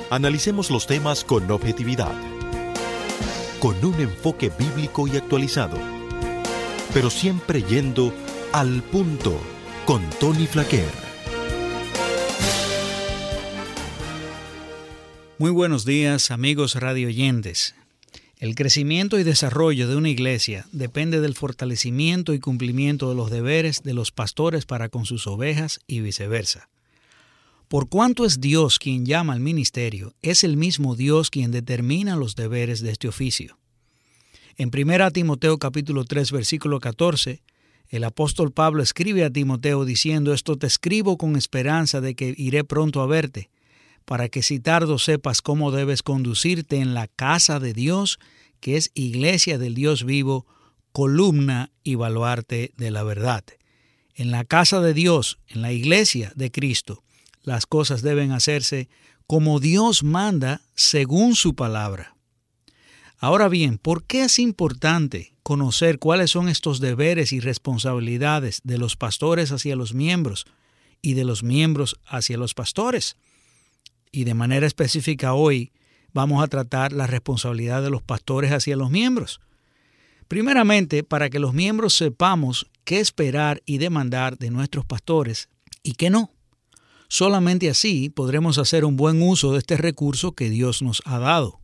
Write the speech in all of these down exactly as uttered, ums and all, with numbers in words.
Analicemos los temas con objetividad, con un enfoque bíblico y actualizado, pero siempre yendo al punto con Tony Flaquer. Muy buenos días, amigos radioyentes. El crecimiento y desarrollo de una iglesia depende del fortalecimiento y cumplimiento de los deberes de los pastores para con sus ovejas y viceversa. Por cuanto es Dios quien llama al ministerio, es el mismo Dios quien determina los deberes de este oficio. En primera Timoteo capítulo tres, versículo catorce, el apóstol Pablo escribe a Timoteo diciendo: «Esto te escribo con esperanza de que iré pronto a verte, para que si tardo sepas cómo debes conducirte en la casa de Dios, que es iglesia del Dios vivo, columna y baluarte de la verdad». En la casa de Dios, en la iglesia de Cristo, las cosas deben hacerse como Dios manda según su palabra. Ahora bien, ¿por qué es importante conocer cuáles son estos deberes y responsabilidades de los pastores hacia los miembros y de los miembros hacia los pastores? Y de manera específica hoy vamos a tratar la responsabilidad de los pastores hacia los miembros. Primeramente, para que los miembros sepamos qué esperar y demandar de nuestros pastores y qué no. Solamente así podremos hacer un buen uso de este recurso que Dios nos ha dado.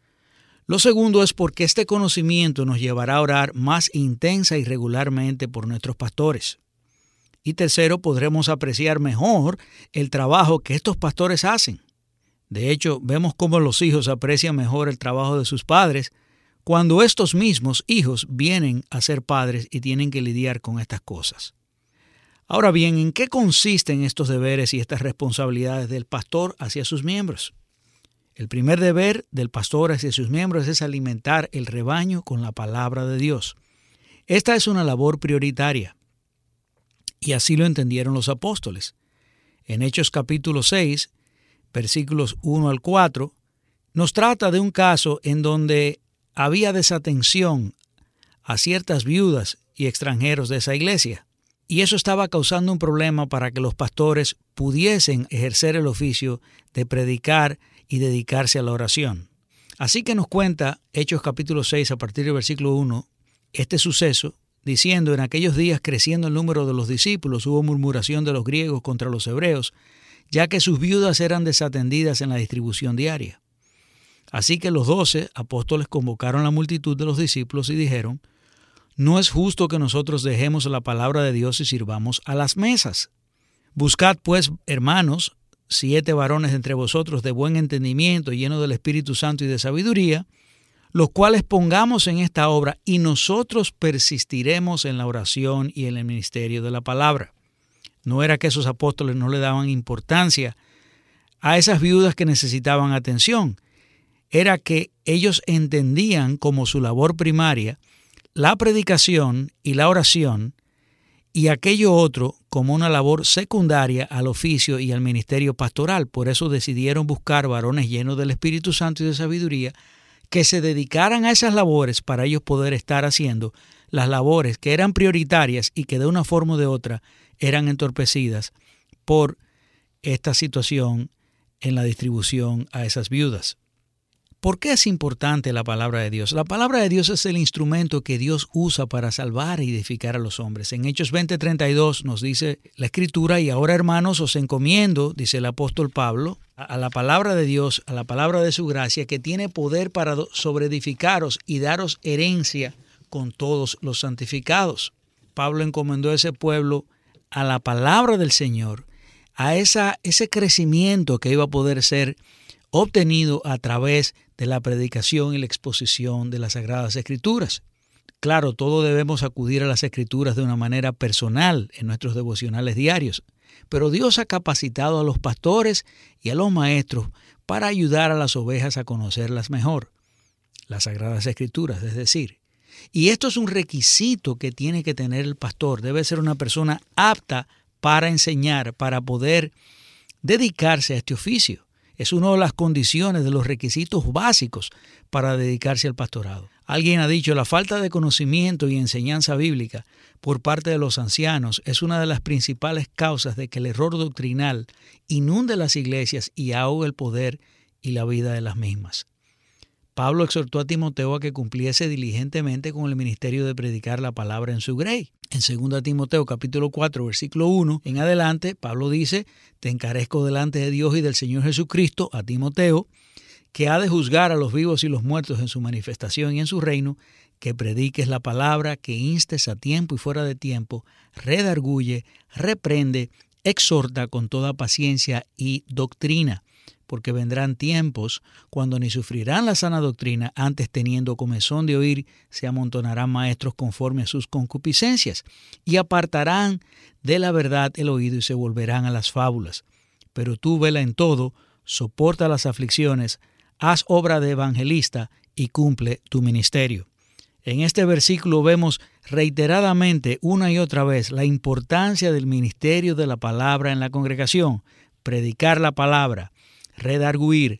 Lo segundo es porque este conocimiento nos llevará a orar más intensa y regularmente por nuestros pastores. Y tercero, podremos apreciar mejor el trabajo que estos pastores hacen. De hecho, vemos cómo los hijos aprecian mejor el trabajo de sus padres cuando estos mismos hijos vienen a ser padres y tienen que lidiar con estas cosas. Ahora bien, ¿en qué consisten estos deberes y estas responsabilidades del pastor hacia sus miembros? El primer deber del pastor hacia sus miembros es alimentar el rebaño con la palabra de Dios. Esta es una labor prioritaria, y así lo entendieron los apóstoles. En Hechos capítulo seis, versículos uno al cuatro, nos trata de un caso en donde había desatención a ciertas viudas y extranjeros de esa iglesia. Y eso estaba causando un problema para que los pastores pudiesen ejercer el oficio de predicar y dedicarse a la oración. Así que nos cuenta Hechos capítulo seis a partir del versículo uno este suceso, diciendo: «En aquellos días, creciendo el número de los discípulos, hubo murmuración de los griegos contra los hebreos, ya que sus viudas eran desatendidas en la distribución diaria. Así que los doce apóstoles convocaron a la multitud de los discípulos y dijeron: «No es justo que nosotros dejemos la palabra de Dios y sirvamos a las mesas. Buscad pues, hermanos, siete varones entre vosotros de buen entendimiento, llenos del Espíritu Santo y de sabiduría, los cuales pongamos en esta obra, y nosotros persistiremos en la oración y en el ministerio de la palabra». No era que esos apóstoles no le daban importancia a esas viudas que necesitaban atención. Era que ellos entendían como su labor primaria la predicación y la oración, y aquello otro como una labor secundaria al oficio y al ministerio pastoral. Por eso decidieron buscar varones llenos del Espíritu Santo y de sabiduría que se dedicaran a esas labores para ellos poder estar haciendo las labores que eran prioritarias y que de una forma o de otra eran entorpecidas por esta situación en la distribución a esas viudas. ¿Por qué es importante la palabra de Dios? La palabra de Dios es el instrumento que Dios usa para salvar e edificar a los hombres. En Hechos veinte treinta y dos nos dice la Escritura: «Y ahora, hermanos, os encomiendo», dice el apóstol Pablo, «a la palabra de Dios, a la palabra de su gracia, que tiene poder para sobreedificaros y daros herencia con todos los santificados». Pablo encomendó a ese pueblo a la palabra del Señor, a esa, ese crecimiento que iba a poder ser obtenido a través de la predicación y la exposición de las Sagradas Escrituras. Claro, todos debemos acudir a las Escrituras de una manera personal en nuestros devocionales diarios, pero Dios ha capacitado a los pastores y a los maestros para ayudar a las ovejas a conocerlas mejor, las Sagradas Escrituras, es decir. Y esto es un requisito que tiene que tener el pastor. Debe ser una persona apta para enseñar, para poder dedicarse a este oficio. Es una de las condiciones, de los requisitos básicos para dedicarse al pastorado. Alguien ha dicho: la falta de conocimiento y enseñanza bíblica por parte de los ancianos es una de las principales causas de que el error doctrinal inunde las iglesias y ahogue el poder y la vida de las mismas. Pablo exhortó a Timoteo a que cumpliese diligentemente con el ministerio de predicar la palabra en su grey. En segunda Timoteo capítulo cuatro, versículo uno en adelante, Pablo dice: te encarezco delante de Dios y del Señor Jesucristo a Timoteo, que ha de juzgar a los vivos y los muertos en su manifestación y en su reino, que prediques la palabra, que instes a tiempo y fuera de tiempo, redarguye, reprende, exhorta con toda paciencia y doctrina, porque vendrán tiempos cuando ni sufrirán la sana doctrina, antes teniendo comezón de oír, se amontonarán maestros conforme a sus concupiscencias, y apartarán de la verdad el oído y se volverán a las fábulas. Pero tú vela en todo, soporta las aflicciones, haz obra de evangelista y cumple tu ministerio. En este versículo vemos reiteradamente una y otra vez la importancia del ministerio de la palabra en la congregación, predicar la palabra, redarguir,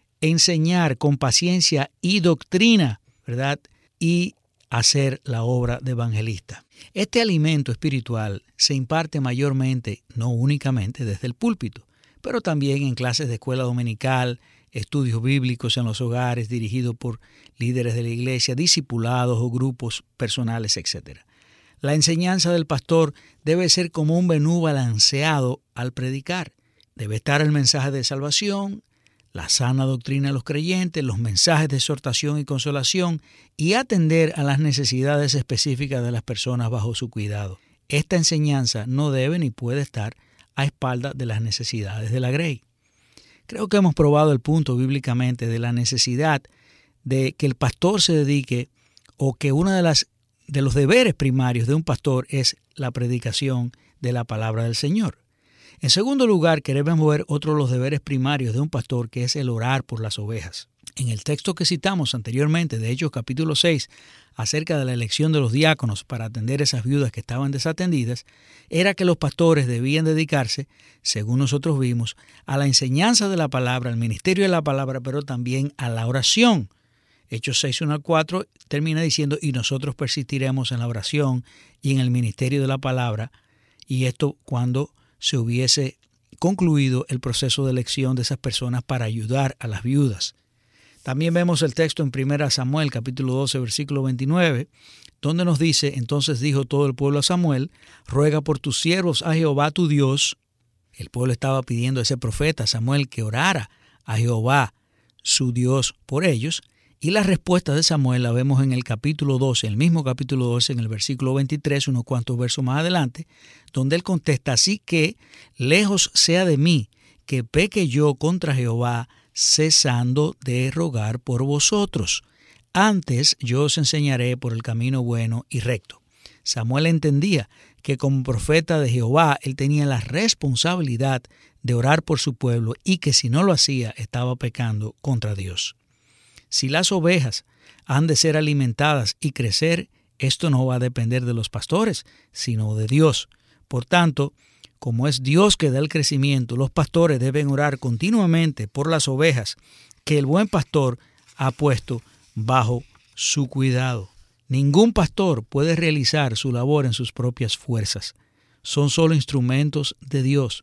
enseñar con paciencia y doctrina, ¿verdad? Y hacer la obra de evangelista. Este alimento espiritual se imparte mayormente, no únicamente desde el púlpito, pero también en clases de escuela dominical, estudios bíblicos en los hogares dirigidos por líderes de la iglesia, discipulados o grupos personales, etcétera. La enseñanza del pastor debe ser como un menú balanceado al predicar. Debe estar el mensaje de salvación, la sana doctrina de los creyentes, los mensajes de exhortación y consolación, y atender a las necesidades específicas de las personas bajo su cuidado. Esta enseñanza no debe ni puede estar a espaldas de las necesidades de la grey. Creo que hemos probado el punto bíblicamente de la necesidad de que el pastor se dedique, o que uno de, las, de los deberes primarios de un pastor es la predicación de la palabra del Señor. En segundo lugar, queremos ver otro de los deberes primarios de un pastor, que es el orar por las ovejas. En el texto que citamos anteriormente, de Hechos capítulo seis, acerca de la elección de los diáconos para atender esas viudas que estaban desatendidas, era que los pastores debían dedicarse, según nosotros vimos, a la enseñanza de la palabra, al ministerio de la palabra, pero también a la oración. Hechos seis, uno al cuatro termina diciendo: y nosotros persistiremos en la oración y en el ministerio de la palabra, y esto cuando se hubiese concluido el proceso de elección de esas personas para ayudar a las viudas. También vemos el texto en primera Samuel, capítulo doce, versículo veintinueve, donde nos dice: entonces dijo todo el pueblo a Samuel: ruega por tus siervos a Jehová tu Dios. El pueblo estaba pidiendo a ese profeta Samuel que orara a Jehová su Dios por ellos, y la respuesta de Samuel la vemos en el capítulo doce, el mismo capítulo doce, en el versículo veintitrés, unos cuantos versos más adelante, donde él contesta: así que lejos sea de mí que peque yo contra Jehová, cesando de rogar por vosotros. Antes yo os enseñaré por el camino bueno y recto. Samuel entendía que como profeta de Jehová, él tenía la responsabilidad de orar por su pueblo, y que si no lo hacía, estaba pecando contra Dios. Si las ovejas han de ser alimentadas y crecer, esto no va a depender de los pastores, sino de Dios. Por tanto, como es Dios que da el crecimiento, los pastores deben orar continuamente por las ovejas que el buen pastor ha puesto bajo su cuidado. Ningún pastor puede realizar su labor en sus propias fuerzas. Son solo instrumentos de Dios.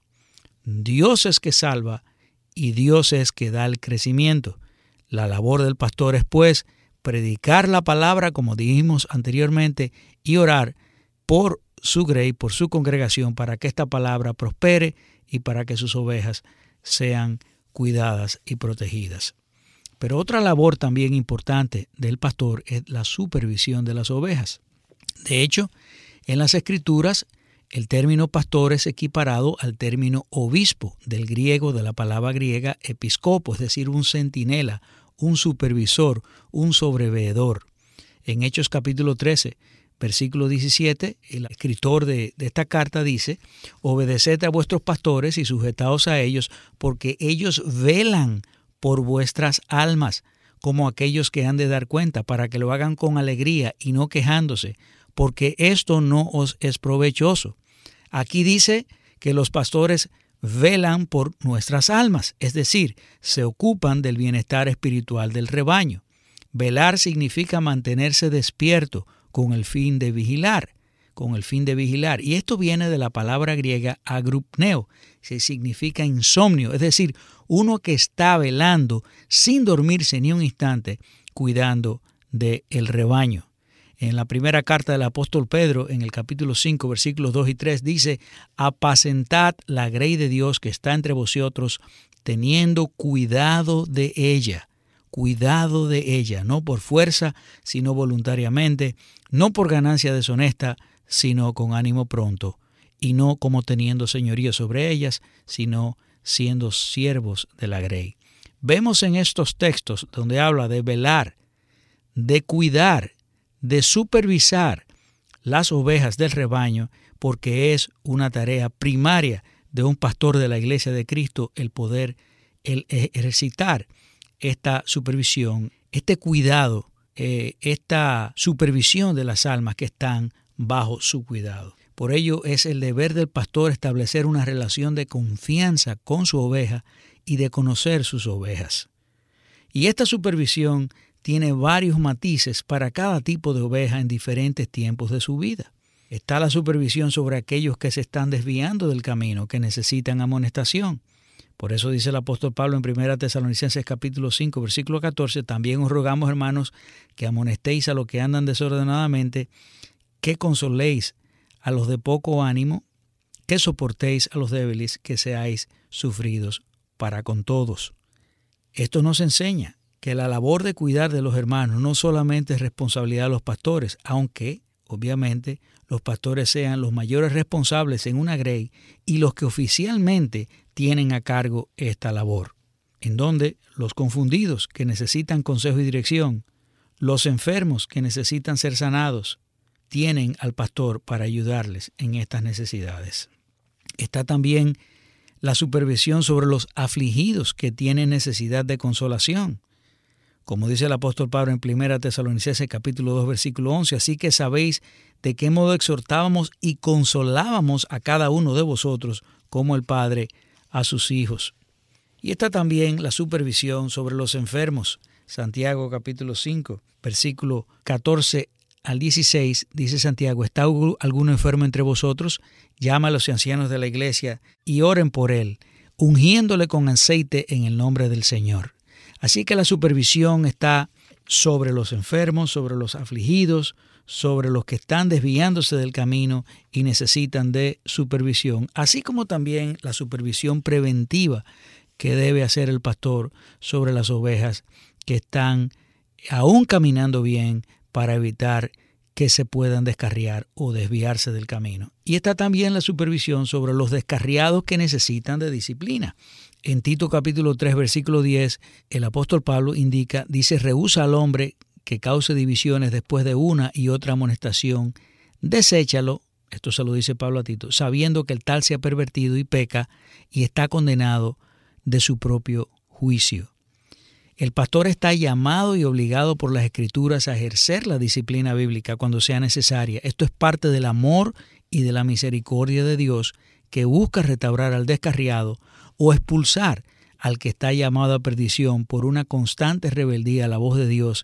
Dios es que salva y Dios es que da el crecimiento. La labor del pastor es, pues, predicar la palabra, como dijimos anteriormente, y orar por su grey, por su congregación, para que esta palabra prospere y para que sus ovejas sean cuidadas y protegidas. Pero otra labor también importante del pastor es la supervisión de las ovejas. De hecho, en las Escrituras, el término pastor es equiparado al término obispo, del griego, de la palabra griega episcopo, es decir, un centinela, un supervisor, un sobreveedor. En Hechos capítulo trece, versículo diecisiete, el escritor de, de esta carta dice: obedeced a vuestros pastores y sujetaos a ellos, porque ellos velan por vuestras almas, como aquellos que han de dar cuenta, para que lo hagan con alegría y no quejándose, porque esto no os es provechoso. Aquí dice que los pastores velan por nuestras almas, es decir, se ocupan del bienestar espiritual del rebaño. Velar significa mantenerse despierto con el fin de vigilar. con el fin de vigilar. Y esto viene de la palabra griega agrupneo, que significa insomnio, es decir, uno que está velando sin dormirse ni un instante, cuidando del rebaño. En la primera carta del apóstol Pedro, en el capítulo cinco, versículos dos y tres, dice: apacentad la grey de Dios que está entre vosotros, teniendo cuidado de ella. Cuidado de ella, no por fuerza, sino voluntariamente, no por ganancia deshonesta, sino con ánimo pronto, y no como teniendo señorío sobre ellas, sino siendo siervos de la grey. Vemos en estos textos donde habla de velar, de cuidar, de supervisar las ovejas del rebaño, porque es una tarea primaria de un pastor de la Iglesia de Cristo el poder el ejercitar esta supervisión, este cuidado, eh, esta supervisión de las almas que están bajo su cuidado. Por ello es el deber del pastor establecer una relación de confianza con su oveja y de conocer sus ovejas. Y esta supervisión tiene varios matices para cada tipo de oveja en diferentes tiempos de su vida. Está la supervisión sobre aquellos que se están desviando del camino, que necesitan amonestación. Por eso dice el apóstol Pablo en primera Tesalonicenses capítulo cinco, versículo catorce, también os rogamos, hermanos, que amonestéis a los que andan desordenadamente, que consoléis a los de poco ánimo, que soportéis a los débiles, que seáis sufridos para con todos. Esto nos enseña que la labor de cuidar de los hermanos no solamente es responsabilidad de los pastores, aunque, obviamente, los pastores sean los mayores responsables en una grey y los que oficialmente tienen a cargo esta labor, en donde los confundidos que necesitan consejo y dirección, los enfermos que necesitan ser sanados, tienen al pastor para ayudarles en estas necesidades. Está también la supervisión sobre los afligidos que tienen necesidad de consolación. Como dice el apóstol Pablo en primera Tesalonicenses capítulo dos, versículo once, así que sabéis de qué modo exhortábamos y consolábamos a cada uno de vosotros, como el Padre a sus hijos. Y está también la supervisión sobre los enfermos. Santiago capítulo cinco, versículo catorce al dieciséis, dice Santiago: ¿está alguno enfermo entre vosotros? Llama a los ancianos de la iglesia y oren por él, ungiéndole con aceite en el nombre del Señor. Así que la supervisión está sobre los enfermos, sobre los afligidos, sobre los que están desviándose del camino y necesitan de supervisión, así como también la supervisión preventiva que debe hacer el pastor sobre las ovejas que están aún caminando bien para evitar que se puedan descarriar o desviarse del camino. Y está también la supervisión sobre los descarriados que necesitan de disciplina. En Tito capítulo tres, versículo diez, el apóstol Pablo indica, dice: rehúsa al hombre que cause divisiones después de una y otra amonestación, deséchalo, esto se lo dice Pablo a Tito, sabiendo que el tal se ha pervertido y peca y está condenado de su propio juicio. El pastor está llamado y obligado por las Escrituras a ejercer la disciplina bíblica cuando sea necesaria. Esto es parte del amor y de la misericordia de Dios, que busca restaurar al descarriado o expulsar al que está llamado a perdición por una constante rebeldía a la voz de Dios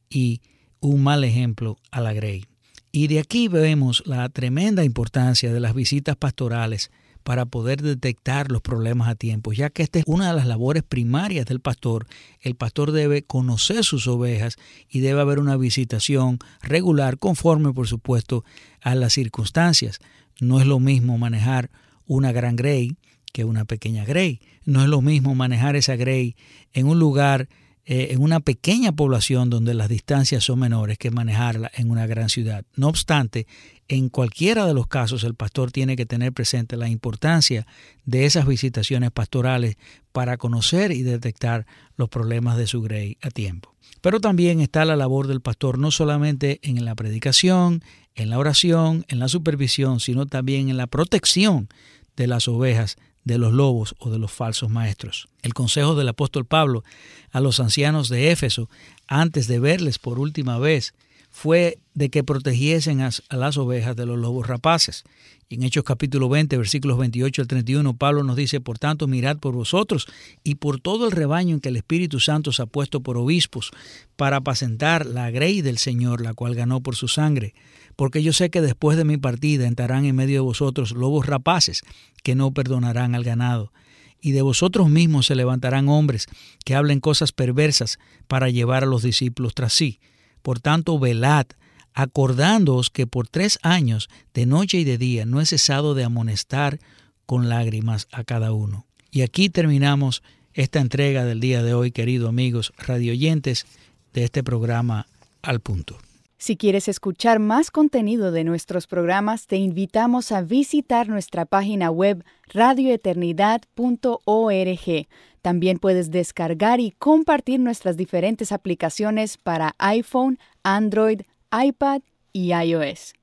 y un mal ejemplo a la grey. Y de aquí vemos la tremenda importancia de las visitas pastorales para poder detectar los problemas a tiempo, ya que esta es una de las labores primarias del pastor. El pastor debe conocer sus ovejas y debe haber una visitación regular, conforme, por supuesto, a las circunstancias. No es lo mismo manejar una gran grey que una pequeña grey. No es lo mismo manejar esa grey en un lugar, eh, en una pequeña población donde las distancias son menores, que manejarla en una gran ciudad. No obstante, en cualquiera de los casos el pastor tiene que tener presente la importancia de esas visitaciones pastorales para conocer y detectar los problemas de su grey a tiempo. Pero también está la labor del pastor no solamente en la predicación, en la oración, en la supervisión, sino también en la protección de las ovejas de los lobos o de los falsos maestros. El consejo del apóstol Pablo a los ancianos de Éfeso, antes de verles por última vez, fue de que protegiesen a, a las ovejas de los lobos rapaces. Y en Hechos capítulo veinte, versículos veintiocho al treinta y uno, Pablo nos dice, por tanto, mirad por vosotros y por todo el rebaño en que el Espíritu Santo os ha puesto por obispos, para apacentar la grey del Señor, la cual ganó por su sangre. Porque yo sé que después de mi partida entrarán en medio de vosotros lobos rapaces, que no perdonarán al ganado. Y de vosotros mismos se levantarán hombres que hablen cosas perversas para llevar a los discípulos tras sí. Por tanto, velad, acordándoos que por tres años, de noche y de día, no he cesado de amonestar con lágrimas a cada uno. Y aquí terminamos esta entrega del día de hoy, queridos amigos radioyentes, de este programa Al Punto. Si quieres escuchar más contenido de nuestros programas, te invitamos a visitar nuestra página web radio eternidad punto org. También puedes descargar y compartir nuestras diferentes aplicaciones para iPhone, Android, iPad y iOS.